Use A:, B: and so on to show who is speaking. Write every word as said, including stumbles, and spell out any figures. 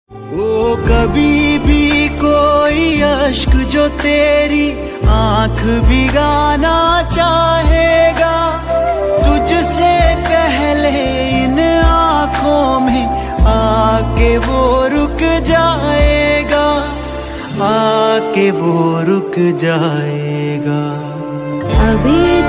A: ओ कभी भी कोई अश्क जो तेरी आंख भिगाना चाहेगा, तुझसे पहले इन आंखों में आके वो रुक जाएगा, आके वो रुक जाएगा।
B: अभी